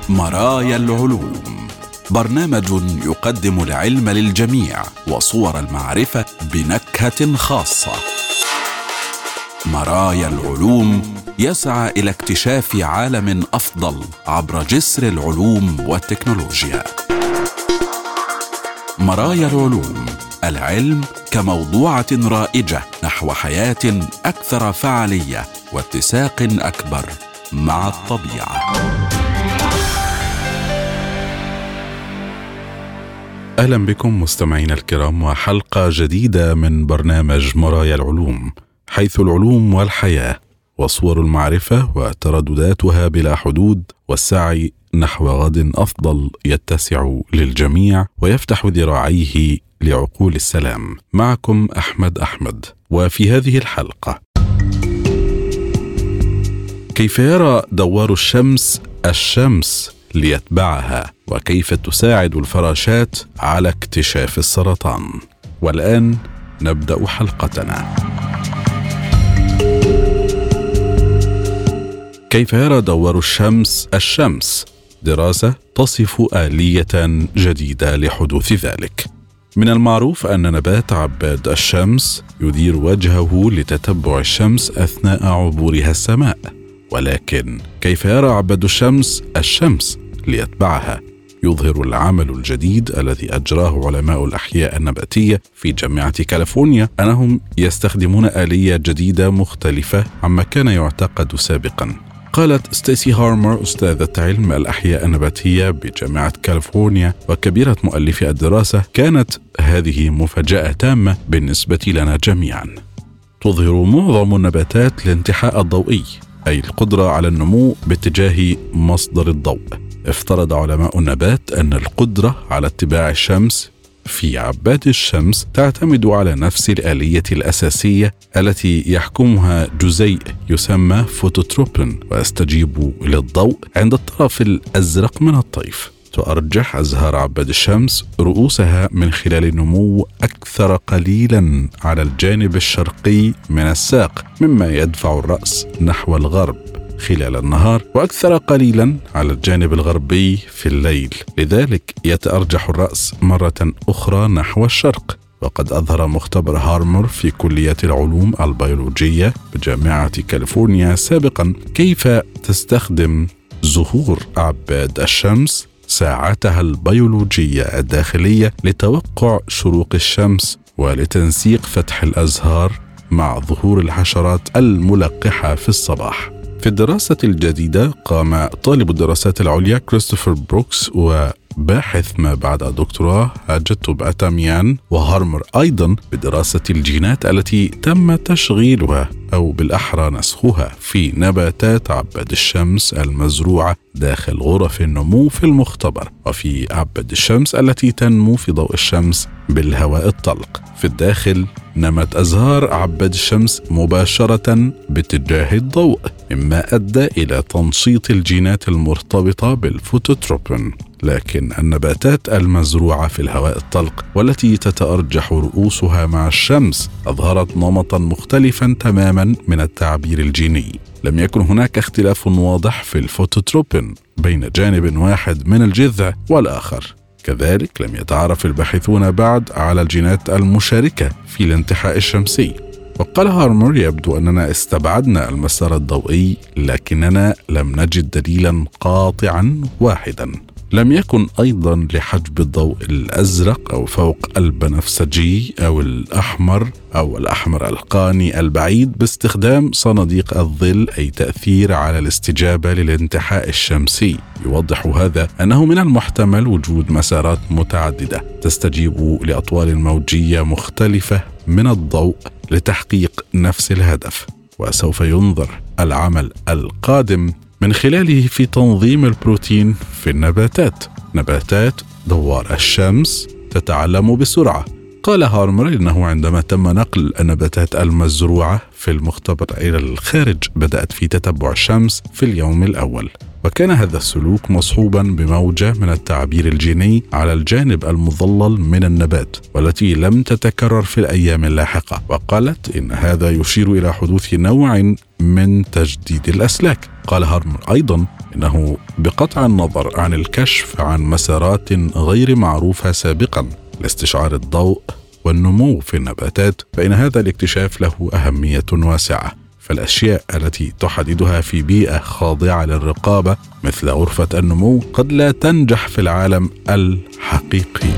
مرايا العلوم، برنامج يقدم العلم للجميع وصور المعرفة بنكهة خاصة. مرايا العلوم يسعى إلى اكتشاف عالم أفضل عبر جسر العلوم والتكنولوجيا. مرايا العلوم، العلم كموضوعة رائجة نحو حياة أكثر فعالية واتساق أكبر مع الطبيعة. أهلا بكم مستمعينا الكرام وحلقة جديدة من برنامج مرايا العلوم، حيث العلوم والحياة وصور المعرفة وتردداتها بلا حدود، والسعي نحو غد أفضل يتسع للجميع ويفتح ذراعيه لعقول السلام. معكم أحمد، وفي هذه الحلقة: كيف يرى دوار الشمس ليتبعها، وكيف تساعد الفراشات على اكتشاف السرطان. والآن نبدأ حلقتنا. كيف يرى دوار الشمس؟ دراسة تصف آلية جديدة لحدوث ذلك. من المعروف أن نبات عباد الشمس يدير وجهه لتتبع الشمس أثناء عبورها السماء، ولكن كيف يرى عباد الشمس ليتبعها؟ يظهر العمل الجديد الذي أجراه علماء الأحياء النباتية في جامعة كاليفورنيا أنهم يستخدمون آلية جديدة مختلفة عما كان يعتقد سابقا. قالت ستيسي هارمر، أستاذة علم الأحياء النباتية بجامعة كاليفورنيا وكبيرة مؤلفي الدراسة: كانت هذه مفاجأة تامة بالنسبة لنا جميعا. تظهر معظم النباتات الانتحاء الضوئي، أي القدرة على النمو باتجاه مصدر الضوء. افترض علماء النبات أن القدرة على اتباع الشمس في عباد الشمس تعتمد على نفس الآلية الأساسية التي يحكمها جزيء يسمى فوتوتروبين، ويستجيب للضوء عند الطرف الأزرق من الطيف. تؤرجح أزهار عباد الشمس رؤوسها من خلال النمو أكثر قليلا على الجانب الشرقي من الساق، مما يدفع الرأس نحو الغرب خلال النهار، وأكثر قليلا على الجانب الغربي في الليل. لذلك يتأرجح الرأس مرة أخرى نحو الشرق. وقد أظهر مختبر هارمر في كلية العلوم البيولوجية بجامعة كاليفورنيا سابقا كيف تستخدم زهور عباد الشمس ساعتها البيولوجية الداخلية لتوقع شروق الشمس ولتنسيق فتح الأزهار مع ظهور الحشرات الملقحة في الصباح. في الدراسة الجديدة قام طالب الدراسات العليا كريستوفر بروكس وباحث ما بعد الدكتوراه هاجتوب أتاميان وهارمر أيضا بدراسة الجينات التي تم تشغيلها أو بالأحرى نسخها في نباتات عباد الشمس المزروعة داخل غرف النمو في المختبر، وفي عباد الشمس التي تنمو في ضوء الشمس بالهواء الطلق. في الداخل نمت أزهار عباد الشمس مباشرة باتجاه الضوء، مما أدى إلى تنشيط الجينات المرتبطة بالفوتوتروبين. لكن النباتات المزروعة في الهواء الطلق والتي تتأرجح رؤوسها مع الشمس أظهرت نمطا مختلفا تماما من التعبير الجيني. لم يكن هناك اختلاف واضح في الفوتوتروبين بين جانب واحد من الجذع والآخر. كذلك لم يتعرف الباحثون بعد على الجينات المشاركة في الانتحاء الشمسي. وقال هارمر: يبدو أننا استبعدنا المسار الضوئي، لكننا لم نجد دليلا قاطعا واحدا. لم يكن أيضا لحجب الضوء الأزرق أو فوق البنفسجي أو الأحمر القاني البعيد باستخدام صناديق الظل أي تأثير على الاستجابة للانتحاء الشمسي. يوضح هذا أنه من المحتمل وجود مسارات متعددة تستجيب لأطوال موجية مختلفة من الضوء لتحقيق نفس الهدف. وسوف ينظر العمل القادم من خلاله في تنظيم البروتين في نباتات دوار الشمس تتعلم بسرعة. قال هارمر إنه عندما تم نقل النباتات المزروعة في المختبر إلى الخارج بدأت في تتبع الشمس في اليوم الأول، وكان هذا السلوك مصحوبا بموجة من التعبير الجيني على الجانب المظلل من النبات والتي لم تتكرر في الأيام اللاحقة. وقالت إن هذا يشير إلى حدوث نوع من تجديد الأسلاك. قال هارمر أيضا إنه بقطع النظر عن الكشف عن مسارات غير معروفة سابقا لاستشعار الضوء والنمو في النباتات، فإن هذا الاكتشاف له أهمية واسعة. فالأشياء التي تحددها في بيئة خاضعة للرقابة مثل غرفة النمو قد لا تنجح في العالم الحقيقي.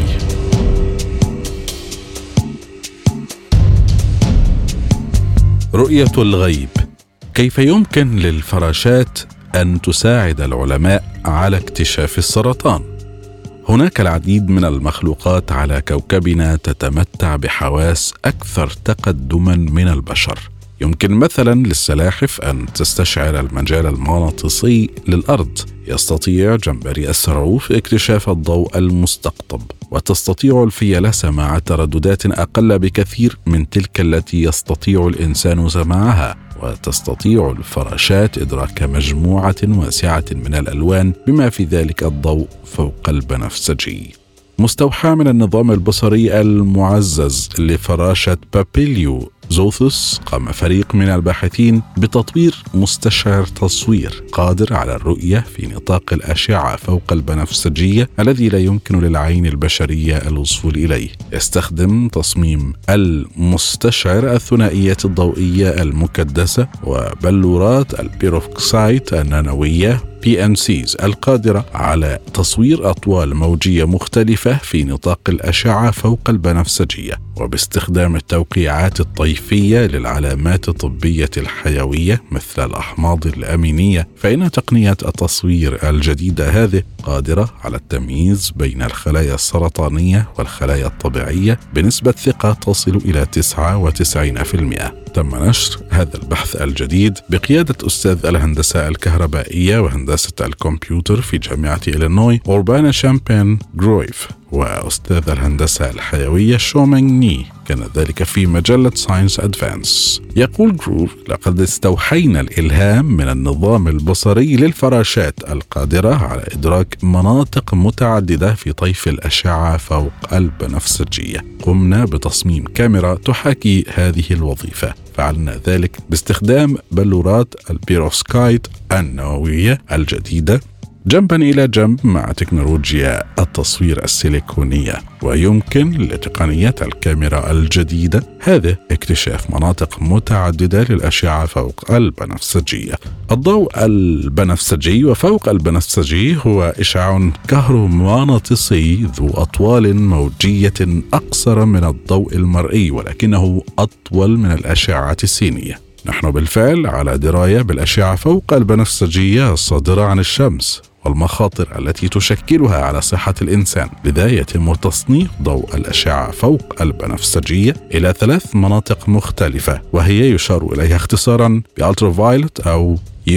رؤية الغيب. كيف يمكن للفراشات أن تساعد العلماء على اكتشاف السرطان؟ هناك العديد من المخلوقات على كوكبنا تتمتع بحواس أكثر تقدما من البشر. يمكن مثلا للسلاحف أن تستشعر المجال المغناطيسي للأرض. يستطيع جمبري السرعوف اكتشاف الضوء المستقطب، وتستطيع الفيلة سماع ترددات أقل بكثير من تلك التي يستطيع الإنسان سماعها. وتستطيع الفراشات إدراك مجموعة واسعة من الألوان بما في ذلك الضوء فوق البنفسجي. مستوحى من النظام البصري المعزز لفراشة بابيليو زوثوس، قام فريق من الباحثين بتطوير مستشعر تصوير قادر على الرؤية في نطاق الأشعة فوق البنفسجية الذي لا يمكن للعين البشرية الوصول إليه. يستخدم تصميم المستشعر الثنائيات الضوئية المكدسة وبلورات البيروكسايت النانوية PNCs القادرة على تصوير أطوال موجية مختلفة في نطاق الأشعة فوق البنفسجية، وباستخدام التوقيعات الطيفية للعلامات الطبية الحيوية مثل الأحماض الأمينية. فإن تقنية التصوير الجديدة هذه قادرة على التمييز بين الخلايا السرطانية والخلايا الطبيعية بنسبة ثقة تصل إلى 99%. تم نشر هذا البحث الجديد بقيادة أستاذ الهندسة الكهربائية وهندسة الكمبيوتر في جامعة إلينوي أوربانا شامبين جرويف، وأستاذ الهندسة الحيوية شومينغ ني، كان ذلك في مجلة ساينس أدفانس. يقول جروف: لقد استوحينا الإلهام من النظام البصري للفراشات القادرة على إدراك مناطق متعددة في طيف الأشعة فوق البنفسجية. قمنا بتصميم كاميرا تحاكي هذه الوظيفة. فعلنا ذلك باستخدام بلورات البيروسكايت النووية الجديدة جنبا إلى جنب مع تكنولوجيا التصوير السيليكونية. ويمكن لتقنية الكاميرا الجديدة هذا اكتشاف مناطق متعددة للأشعة فوق البنفسجية. الضوء البنفسجي وفوق البنفسجي هو إشعاع كهرومغناطيسي ذو أطوال موجية أقصر من الضوء المرئي، ولكنه أطول من الأشعة السينية. نحن بالفعل على دراية بالأشعة فوق البنفسجية الصادرة عن الشمس والمخاطر التي تشكلها على صحة الإنسان، لذا يتم تصنيف ضوء الأشعة فوق البنفسجية إلى 3 مناطق مختلفة، وهي يشار إليها اختصارا بألترافايولت أو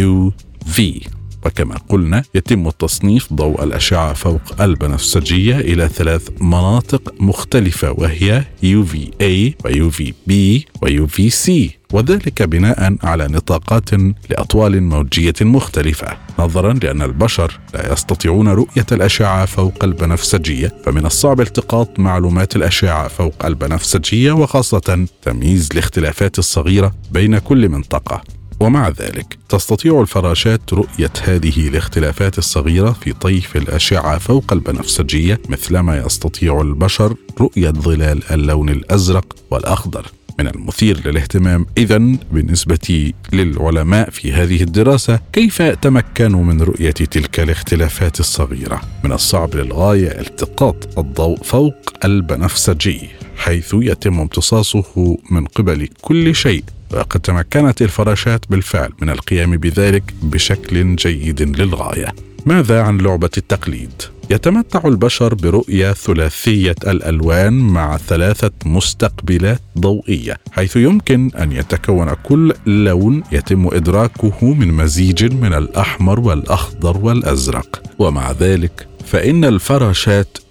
UV. وكما قلنا يتم تصنيف ضوء الأشعة فوق البنفسجية إلى 3 مناطق مختلفة، وهي UVA وUVB وUVC، وذلك بناء على نطاقات لأطوال موجية مختلفة. نظرا لأن البشر لا يستطيعون رؤية الأشعة فوق البنفسجية، فمن الصعب التقاط معلومات الأشعة فوق البنفسجية، وخاصة تمييز الاختلافات الصغيرة بين كل منطقة. ومع ذلك تستطيع الفراشات رؤية هذه الاختلافات الصغيرة في طيف الأشعة فوق البنفسجية مثلما يستطيع البشر رؤية ظلال اللون الأزرق والأخضر. من المثير للاهتمام إذن بالنسبة للعلماء في هذه الدراسة كيف تمكنوا من رؤية تلك الاختلافات الصغيرة. من الصعب للغاية التقاط الضوء فوق البنفسجي حيث يتم امتصاصه من قبل كل شيء، وقد تمكنت الفراشات بالفعل من القيام بذلك بشكل جيد للغاية. ماذا عن لعبة التقليد؟ يتمتع البشر برؤية ثلاثية الألوان مع 3 مستقبلات ضوئية، حيث يمكن أن يتكون كل لون يتم إدراكه من مزيج من الأحمر والأخضر والأزرق. ومع ذلك فإن الفراشات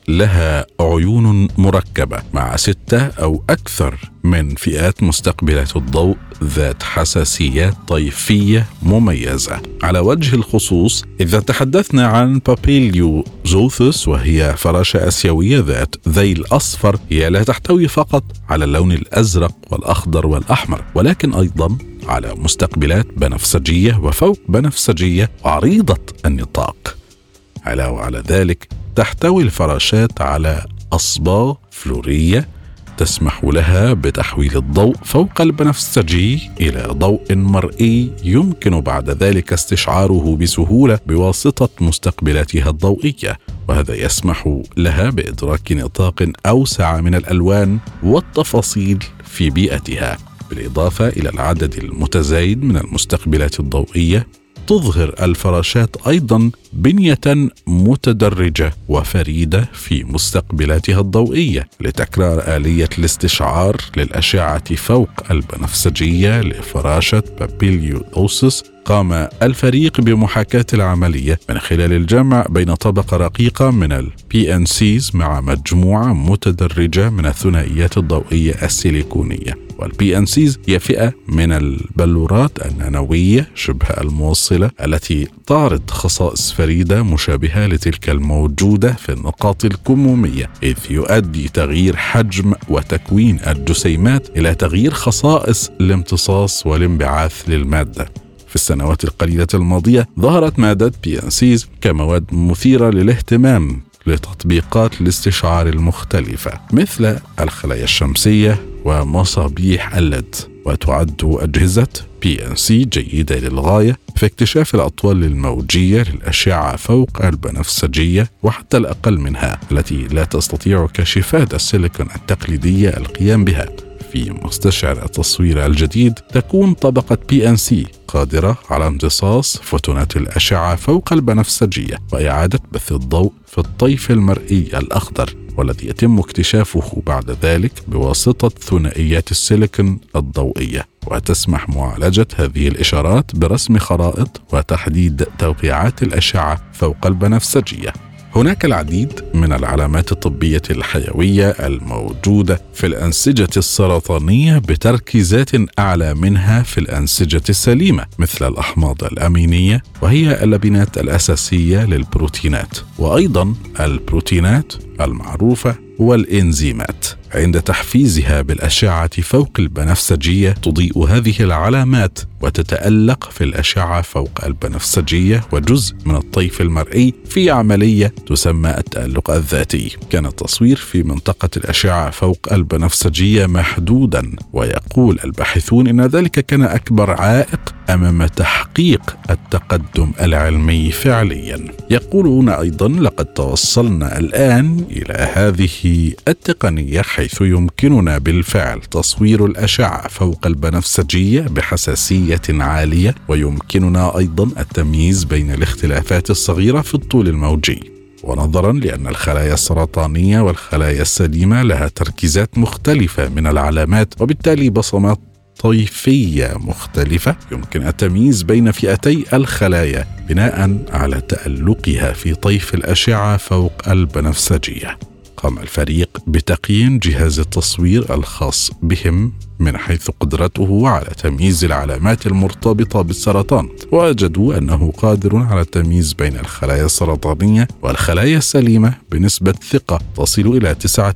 لها عيون مركبة مع 6 أو أكثر من فئات مستقبلات الضوء ذات حساسيات طيفية مميزة. على وجه الخصوص إذا تحدثنا عن بابيليوزوثوس، وهي فراشة آسيوية ذات ذيل أصفر، هي لا تحتوي فقط على اللون الأزرق والأخضر والأحمر، ولكن أيضا على مستقبلات بنفسجية وفوق بنفسجية عريضة النطاق. علاوة على ذلك تحتوي الفراشات على أصباغ فلورية تسمح لها بتحويل الضوء فوق البنفسجي إلى ضوء مرئي يمكن بعد ذلك استشعاره بسهولة بواسطة مستقبلاتها الضوئية، وهذا يسمح لها بإدراك نطاق أوسع من الألوان والتفاصيل في بيئتها، بالإضافة إلى العدد المتزايد من المستقبلات الضوئية. تظهر الفراشات أيضا بنية متدرجة وفريدة في مستقبلاتها الضوئية لتكرار آلية الاستشعار للأشعة فوق البنفسجية لفراشة بابيليوزوثوس. قام الفريق بمحاكاة العملية من خلال الجمع بين طبقة رقيقة من الPNCs مع مجموعة متدرجة من الثنائيات الضوئية السيليكونية. والPNCs هي فئة من البلورات النانوية شبه الموصلة التي تعرض خصائص فريدة مشابهة لتلك الموجودة في النقاط الكمومية، إذ يؤدي تغيير حجم وتكوين الجسيمات إلى تغيير خصائص الامتصاص والانبعاث للمادة. في السنوات القليلة الماضية ظهرت مادة PNCs كمواد مثيرة للاهتمام لتطبيقات الاستشعار المختلفة مثل الخلايا الشمسية ومصابيح الليد، وتعد أجهزة PNC جيدة للغاية في اكتشاف الأطوال الموجية للأشعة فوق البنفسجية وحتى الأقل منها التي لا تستطيع كاشفات السيليكون التقليدية القيام بها. في مستشعر التصوير الجديد تكون طبقة PNC قادرة على امتصاص فوتونات الأشعة فوق البنفسجية وإعادة بث الضوء في الطيف المرئي الأخضر، والذي يتم اكتشافه بعد ذلك بواسطة ثنائيات السيليكون الضوئية، وتسمح معالجة هذه الإشارات برسم خرائط وتحديد توقيعات الأشعة فوق البنفسجية. هناك العديد من العلامات الطبية الحيوية الموجودة في الأنسجة السرطانية بتركيزات أعلى منها في الأنسجة السليمة، مثل الأحماض الأمينية وهي اللبنات الأساسية للبروتينات، وأيضا البروتينات المعروفة والإنزيمات. عند تحفيزها بالأشعة فوق البنفسجية تضيء هذه العلامات وتتألق في الأشعة فوق البنفسجية وجزء من الطيف المرئي في عملية تسمى التألق الذاتي. كان التصوير في منطقة الأشعة فوق البنفسجية محدودا، ويقول الباحثون إن ذلك كان أكبر عائق أمام تحقيق التقدم العلمي فعليا. يقولون أيضا لقد توصلنا الآن إلى هذه التقنية حيث يمكننا بالفعل تصوير الأشعة فوق البنفسجية بحساسية عالية، ويمكننا أيضا التمييز بين الاختلافات الصغيرة في الطول الموجي. ونظرا لأن الخلايا السرطانية والخلايا السليمة لها تركيزات مختلفة من العلامات وبالتالي بصمات طيفية مختلفة، يمكن التمييز بين فئتي الخلايا بناء على تألقها في طيف الأشعة فوق البنفسجية. قام الفريق بتقييم جهاز التصوير الخاص بهم من حيث قدرته على تمييز العلامات المرتبطة بالسرطان، ووجدوا أنه قادر على التمييز بين الخلايا السرطانية والخلايا السليمة بنسبة ثقة تصل إلى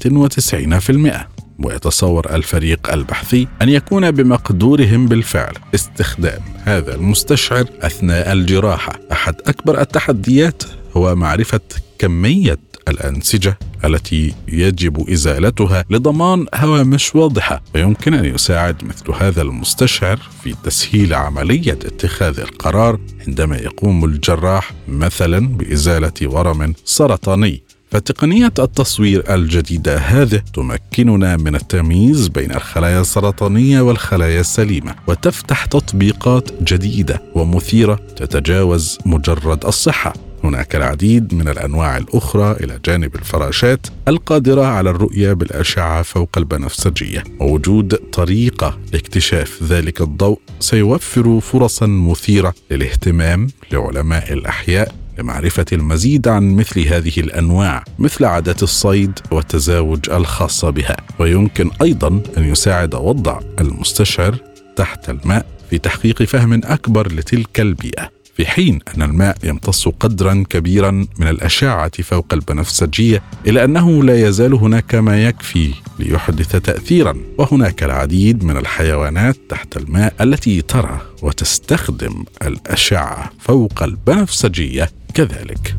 99%. ويتصور الفريق البحثي أن يكون بمقدورهم بالفعل استخدام هذا المستشعر أثناء الجراحة. أحد أكبر التحديات هو معرفة كمية الأنسجة التي يجب إزالتها لضمان هوامش واضحة، ويمكن أن يساعد مثل هذا المستشعر في تسهيل عملية اتخاذ القرار عندما يقوم الجراح مثلا بإزالة ورم سرطاني. فتقنية التصوير الجديدة هذه تمكننا من التمييز بين الخلايا السرطانية والخلايا السليمة، وتفتح تطبيقات جديدة ومثيرة تتجاوز مجرد الصحة. هناك العديد من الأنواع الأخرى إلى جانب الفراشات القادرة على الرؤية بالأشعة فوق البنفسجية، ووجود طريقة لاكتشاف ذلك الضوء سيوفر فرصا مثيرة للاهتمام لعلماء الأحياء لمعرفة المزيد عن مثل هذه الأنواع، مثل عادات الصيد والتزاوج الخاصة بها. ويمكن أيضا أن يساعد وضع المستشعر تحت الماء في تحقيق فهم أكبر لتلك البيئة، في حين أن الماء يمتص قدرا كبيرا من الأشعة فوق البنفسجية، إلا أنه لا يزال هناك ما يكفي ليحدث تأثيرا. وهناك العديد من الحيوانات تحت الماء التي ترى وتستخدم الأشعة فوق البنفسجية كذلك.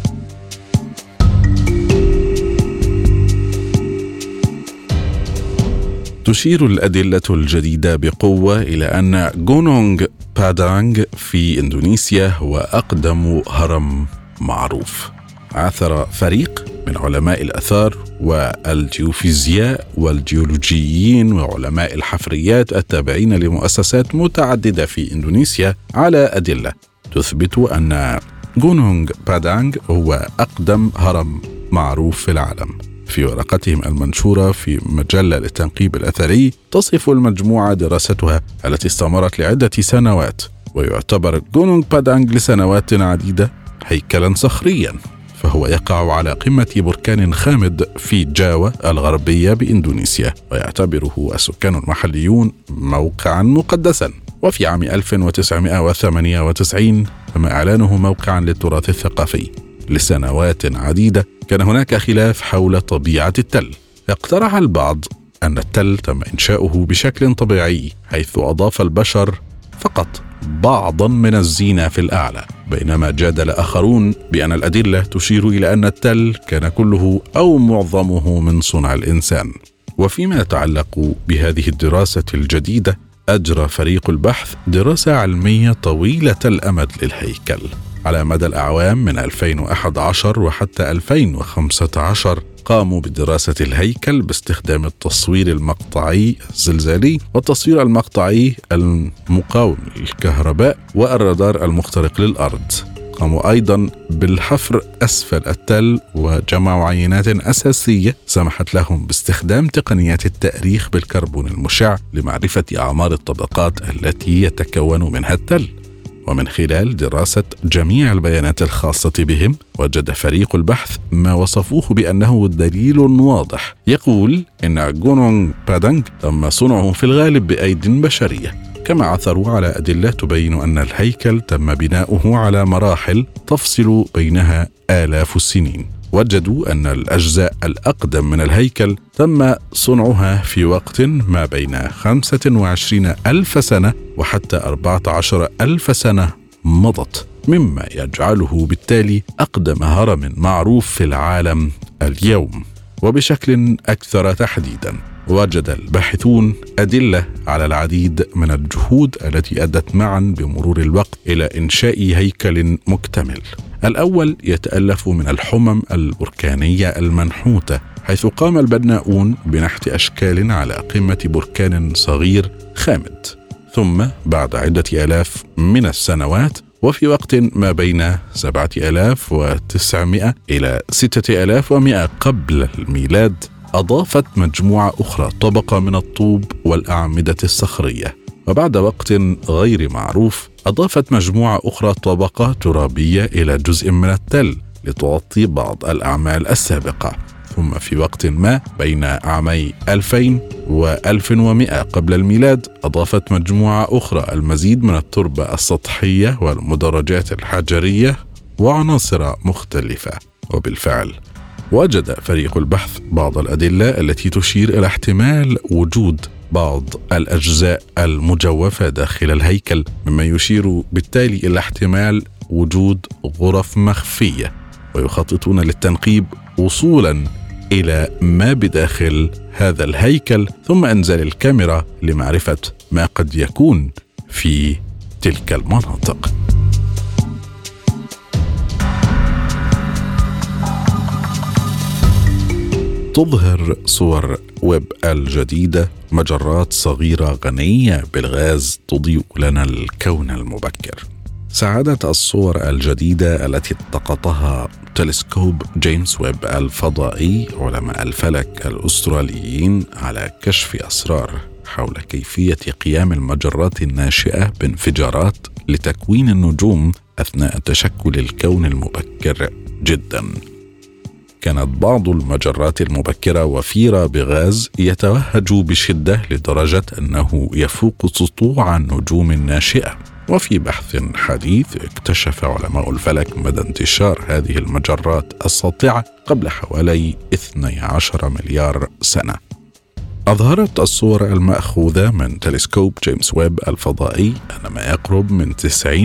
تشير الأدلة الجديدة بقوة إلى أن غونونغ بادانغ في إندونيسيا هو أقدم هرم معروف. عثر فريق من علماء الآثار والجيوفيزياء والجيولوجيين وعلماء الحفريات التابعين لمؤسسات متعددة في إندونيسيا على أدلة تثبت أن غونونغ بادانغ هو أقدم هرم معروف في العالم. في ورقتهم المنشورة في مجلة للتنقيب الأثري تصف المجموعة دراستها التي استمرت لعدة سنوات، ويعتبر غونونغ بادانغ لسنوات عديدة هيكلا صخريا، فهو يقع على قمة بركان خامد في جاوا الغربية بإندونيسيا، ويعتبره السكان المحليون موقعا مقدسا. وفي عام 1998 تم إعلانه موقعا للتراث الثقافي. لسنوات عديدة كان هناك خلاف حول طبيعة التل. اقترح البعض أن التل تم إنشاؤه بشكل طبيعي، حيث أضاف البشر فقط بعضا من الزينة في الأعلى، بينما جادل آخرون بأن الأدلة تشير إلى أن التل كان كله أو معظمه من صنع الإنسان. وفيما يتعلق بهذه الدراسة الجديدة، أجرى فريق البحث دراسة علمية طويلة الأمد للهيكل على مدى الأعوام من 2011 وحتى 2015. قاموا بدراسة الهيكل باستخدام التصوير المقطعي الزلزالي والتصوير المقطعي المقاوم للكهرباء والرادار المخترق للأرض. قاموا أيضا بالحفر أسفل التل وجمعوا عينات أساسية سمحت لهم باستخدام تقنيات التأريخ بالكربون المشع لمعرفة أعمار الطبقات التي يتكون منها التل. ومن خلال دراسة جميع البيانات الخاصة بهم، وجد فريق البحث ما وصفوه بأنه دليل واضح يقول إن غونونغ بادانغ تم صنعه في الغالب بأيد بشرية. كما عثروا على أدلة تبين أن الهيكل تم بناؤه على مراحل تفصل بينها آلاف السنين. وجدوا أن الأجزاء الأقدم من الهيكل تم صنعها في وقت ما بين 25,000 سنة وحتى 14,000 سنة مضت، مما يجعله بالتالي أقدم هرم معروف في العالم اليوم. وبشكل أكثر تحديدا، وجد الباحثون أدلة على العديد من الجهود التي أدت معا بمرور الوقت إلى إنشاء هيكل مكتمل. الأول يتألف من الحمم البركانية المنحوتة، حيث قام البناؤون بنحت أشكال على قمة بركان صغير خامد. ثم بعد عدة آلاف من السنوات، وفي وقت ما بين 7,900 إلى 6,100 قبل الميلاد، أضافت مجموعة أخرى طبقة من الطوب والأعمدة الصخرية. وبعد وقت غير معروف أضافت مجموعة أخرى طبقة ترابية إلى جزء من التل لتغطي بعض الأعمال السابقة. ثم في وقت ما بين عامي 2000 و1100 قبل الميلاد أضافت مجموعة أخرى المزيد من التربة السطحية والمدرجات الحجرية وعناصر مختلفة. وبالفعل وجد فريق البحث بعض الأدلة التي تشير إلى احتمال وجود بعض الأجزاء المجوفة داخل الهيكل، مما يشير بالتالي إلى احتمال وجود غرف مخفية، ويخططون للتنقيب وصولا إلى ما بداخل هذا الهيكل، ثم إنزال الكاميرا لمعرفة ما قد يكون في تلك المناطق. تظهر صور ويب الجديدة مجرات صغيرة غنية بالغاز تضيء لنا الكون المبكر. ساعدت الصور الجديدة التي التقطها تلسكوب جيمس ويب الفضائي علماء الفلك الأستراليين على كشف أسرار حول كيفية قيام المجرات الناشئة بانفجارات لتكوين النجوم أثناء تشكل الكون المبكر جدا. كانت بعض المجرات المبكرة وفيرة بغاز يتوهج بشدة لدرجة أنه يفوق سطوع النجوم الناشئة. وفي بحث حديث اكتشف علماء الفلك مدى انتشار هذه المجرات الساطعة قبل حوالي 12 مليار سنة. أظهرت الصور المأخوذة من تلسكوب جيمس ويب الفضائي أن ما يقرب من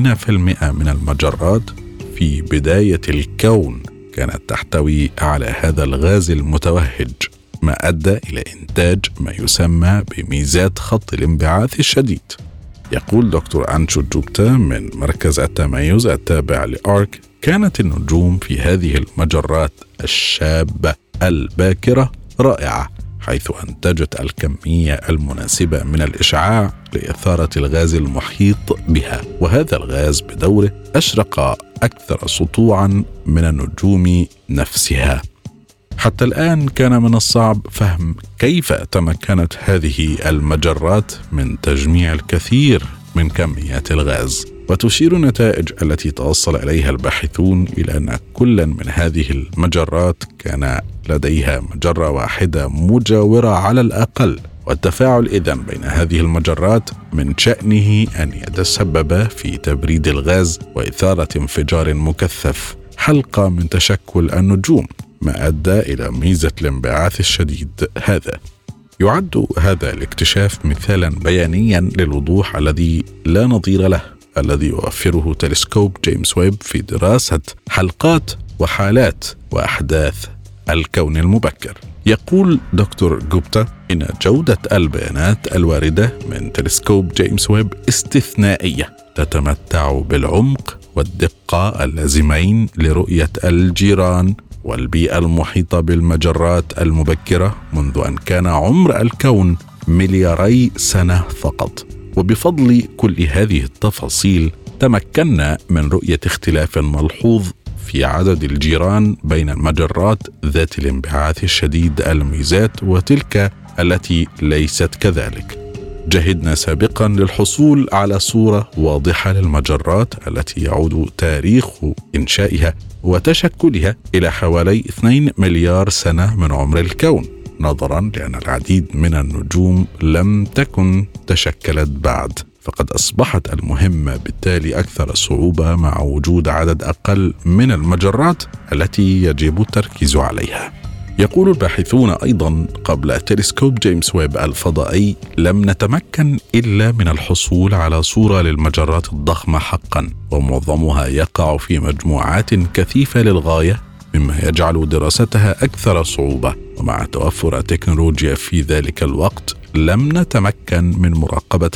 90% من المجرات في بداية الكون كانت تحتوي على هذا الغاز المتوهج، ما أدى إلى إنتاج ما يسمى بميزات خط الانبعاث الشديد. يقول دكتور أنشو جوبتا من مركز التميز التابع لآرك: كانت النجوم في هذه المجرات الشابة الباكرة رائعة، حيث أنتجت الكمية المناسبة من الإشعاع لإثارة الغاز المحيط بها، وهذا الغاز بدوره أشرق أكثر سطوعا من النجوم نفسها. حتى الآن كان من الصعب فهم كيف تمكنت هذه المجرات من تجميع الكثير من كميات الغاز. وتشير النتائج التي توصل إليها الباحثون إلى أن كل من هذه المجرات كان لديها مجرة واحدة مجاورة على الأقل، والتفاعل إذن بين هذه المجرات من شأنه أن يتسبب في تبريد الغاز وإثارة انفجار مكثف، حلقة من تشكل النجوم، ما أدى إلى ميزة الانبعاث الشديد هذا. يعد هذا الاكتشاف مثالا بيانيا للوضوح الذي لا نظير له الذي يوفره تلسكوب جيمس ويب في دراسة حلقات وحالات وأحداث الكون المبكر. يقول دكتور جوبتا إن جودة البيانات الواردة من تلسكوب جيمس ويب استثنائية، تتمتع بالعمق والدقة اللازمين لرؤية الجيران والبيئة المحيطة بالمجرات المبكرة منذ أن كان عمر الكون ملياري سنة فقط. وبفضل كل هذه التفاصيل تمكنا من رؤية اختلاف ملحوظ في عدد الجيران بين المجرات ذات الانبعاث الشديد الميزات وتلك التي ليست كذلك. جهدنا سابقا للحصول على صورة واضحة للمجرات التي يعود تاريخ إنشائها وتشكلها إلى حوالي 2 مليار سنة من عمر الكون، نظرا لأن العديد من النجوم لم تكن تشكلت بعد، فقد أصبحت المهمة بالتالي أكثر صعوبة مع وجود عدد أقل من المجرات التي يجب التركيز عليها. يقول الباحثون أيضا: قبل تلسكوب جيمس ويب الفضائي لم نتمكن إلا من الحصول على صورة للمجرات الضخمة حقا، ومعظمها يقع في مجموعات كثيفة للغاية، مما يجعل دراستها أكثر صعوبة. ومع توفر التكنولوجيا في ذلك الوقت لم نتمكن من مراقبة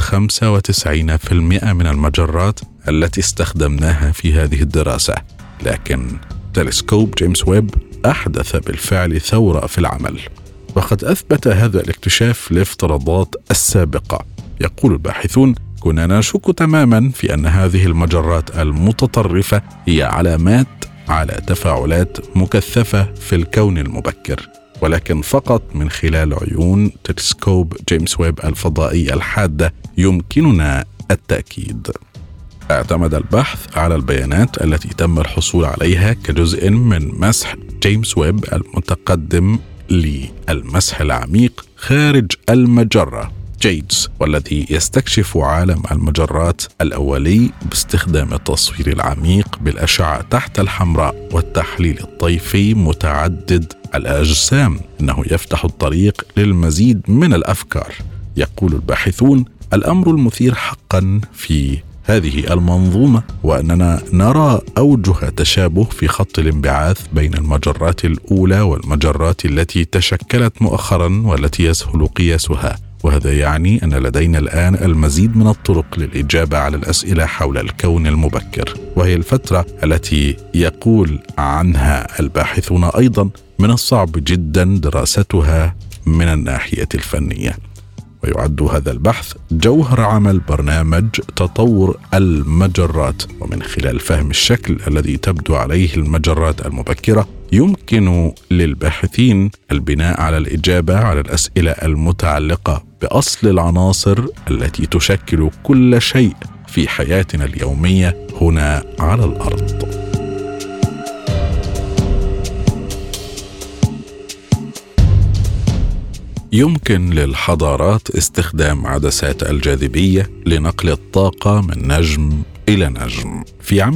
95% من المجرات التي استخدمناها في هذه الدراسة. لكن تلسكوب جيمس ويب أحدث بالفعل ثورة في العمل، وقد أثبت هذا الاكتشاف الافتراضات السابقة. يقول الباحثون: كنا نشك تماما في أن هذه المجرات المتطرفة هي علامات على تفاعلات مكثفة في الكون المبكر، ولكن فقط من خلال عيون تلسكوب جيمس ويب الفضائي الحادة يمكننا التأكيد. اعتمد البحث على البيانات التي تم الحصول عليها كجزء من مسح جيمس ويب المتقدم للمسح العميق خارج المجرة جيدز، والذي يستكشف عالم المجرات الأولي باستخدام التصوير العميق بالأشعة تحت الحمراء والتحليل الطيفي متعدد الأجسام. إنه يفتح الطريق للمزيد من الأفكار. يقول الباحثون: الأمر المثير حقا في هذه المنظومة وأننا نرى أوجه تشابه في خط الانبعاث بين المجرات الأولى والمجرات التي تشكلت مؤخرا والتي يسهل قياسها، وهذا يعني أن لدينا الآن المزيد من الطرق للإجابة على الأسئلة حول الكون المبكر، وهي الفترة التي يقول عنها الباحثون أيضا من الصعب جدا دراستها من الناحية الفنية. ويعد هذا البحث جوهر عمل برنامج تطور المجرات، ومن خلال فهم الشكل الذي تبدو عليه المجرات المبكرة يمكن للباحثين البناء على الإجابة على الأسئلة المتعلقة بأصل العناصر التي تشكل كل شيء في حياتنا اليومية هنا على الأرض. يمكن للحضارات استخدام عدسات الجاذبية لنقل الطاقة من نجم إلى نجم. في عام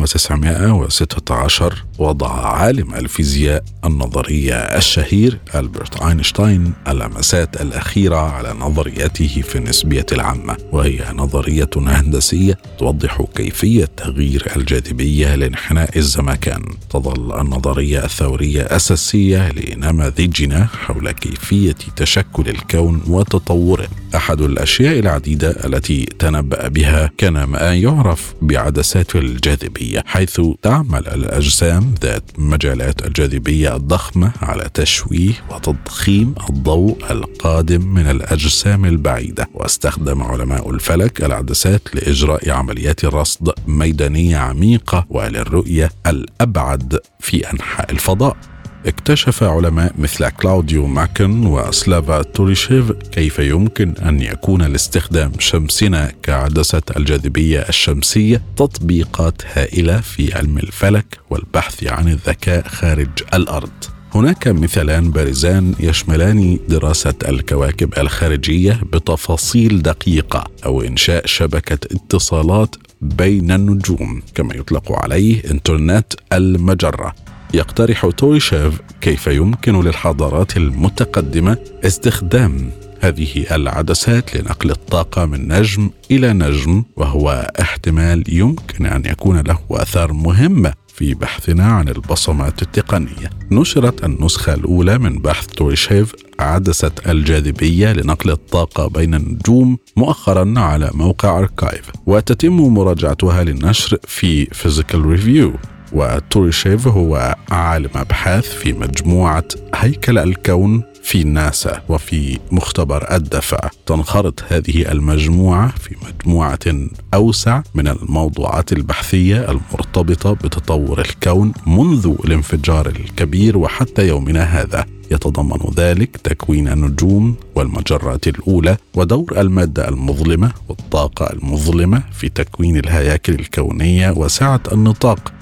1916 وضع عالم الفيزياء النظرية الشهير ألبرت أينشتاين اللمسات الأخيرة على نظريته في النسبية العامة، وهي نظرية هندسية توضح كيفية تغيير الجاذبية لانحناء الزمكان. تظل النظرية الثورية أساسية لنماذجنا حول كيفية تشكل الكون وتطوره. أحد الأشياء العديدة التي تنبأ بها كان ما يعرف بعدسات الجاذبية، حيث تعمل الأجسام ذات مجالات الجاذبية الضخمة على تشويه وتضخيم الضوء القادم من الأجسام البعيدة. واستخدم علماء الفلك العدسات لإجراء عمليات رصد ميدانية عميقة وللرؤية الأبعد في أنحاء الفضاء. اكتشف علماء مثل كلاوديو ماكن وسلافا توريشيف كيف يمكن أن يكون لاستخدام شمسنا كعدسة الجاذبية الشمسية تطبيقات هائلة في علم الفلك والبحث عن الذكاء خارج الأرض. هناك مثالان بارزان يشملان دراسة الكواكب الخارجية بتفاصيل دقيقة أو إنشاء شبكة اتصالات بين النجوم، كما يطلق عليه إنترنت المجرة. يقترح توريشيف كيف يمكن للحضارات المتقدمة استخدام هذه العدسات لنقل الطاقة من نجم إلى نجم، وهو احتمال يمكن أن يكون له آثار مهمة في بحثنا عن البصمات التقنية. نشرت النسخة الأولى من بحث توريشيف عدسة الجاذبية لنقل الطاقة بين النجوم مؤخرا على موقع أركايف، وتتم مراجعتها للنشر في فيزيكال ريفيو. وتوريشيف هو عالم أبحاث في مجموعة هيكل الكون في ناسا وفي مختبر الدفع. تنخرط هذه المجموعة في مجموعة أوسع من الموضوعات البحثية المرتبطة بتطور الكون منذ الانفجار الكبير وحتى يومنا هذا. يتضمن ذلك تكوين النجوم والمجرات الأولى ودور المادة المظلمة والطاقة المظلمة في تكوين الهياكل الكونية وسعة النطاق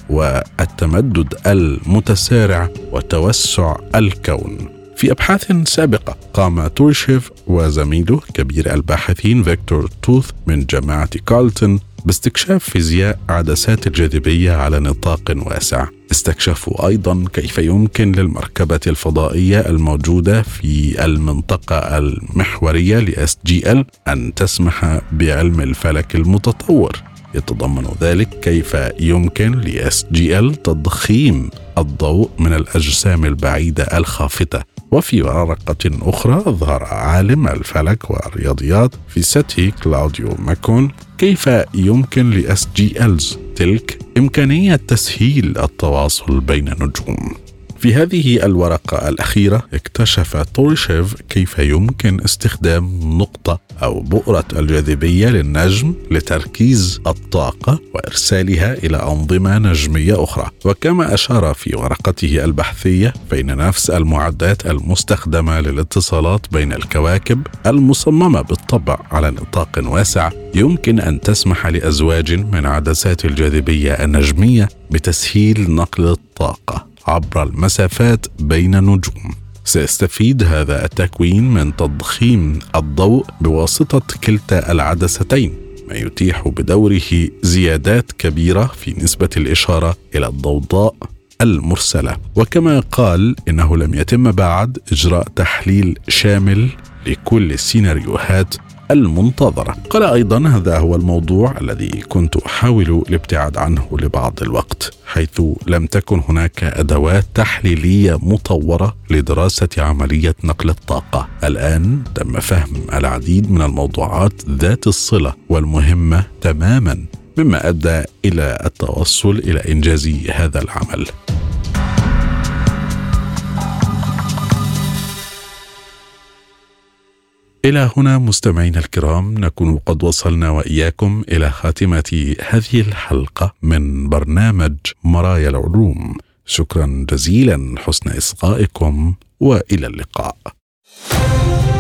والتمدد المتسارع وتوسع الكون. في أبحاث سابقة قام توريشيف وزميله كبير الباحثين فيكتور توث من جامعة كارلتون باستكشاف فيزياء عدسات الجاذبية على نطاق واسع. استكشفوا أيضا كيف يمكن للمركبة الفضائية الموجودة في المنطقة المحورية لSGL أن تسمح بعلم الفلك المتطور. يتضمن ذلك كيف يمكن لSGL تضخيم الضوء من الأجسام البعيدة الخافتة. وفي ورقة أخرى ظهر عالم الفلك والرياضيات في سيتي كلاوديو ماكون كيف يمكن لSGLs تلك إمكانية تسهيل التواصل بين النجوم. في هذه الورقة الأخيرة اكتشف توريشيف كيف يمكن استخدام نقطة أو بؤرة الجاذبية للنجم لتركيز الطاقة وإرسالها إلى أنظمة نجمية أخرى. وكما أشار في ورقته البحثية فإن نفس المعدات المستخدمة للاتصالات بين الكواكب المصممة بالطبع على نطاق واسع يمكن أن تسمح لأزواج من عدسات الجاذبية النجمية بتسهيل نقل الطاقة عبر المسافات بين النجوم. سيستفيد هذا التكوين من تضخيم الضوء بواسطة كلتا العدستين، ما يتيح بدوره زيادات كبيرة في نسبة الإشارة إلى الضوضاء المرسلة. وكما قال إنه لم يتم بعد إجراء تحليل شامل لكل السيناريوهات المنتظرة. قال أيضا هذا هو الموضوع الذي كنت أحاول الابتعاد عنه لبعض الوقت، حيث لم تكن هناك أدوات تحليلية مطورة لدراسة عملية نقل الطاقة. الآن تم فهم العديد من الموضوعات ذات الصلة والمهمة تماما، مما أدى إلى التوصل إلى إنجاز هذا العمل. إلى هنا مستمعينا الكرام نكون قد وصلنا وإياكم إلى خاتمة هذه الحلقة من برنامج مرايا العلوم. شكرا جزيلا حسن إصغائكم وإلى اللقاء.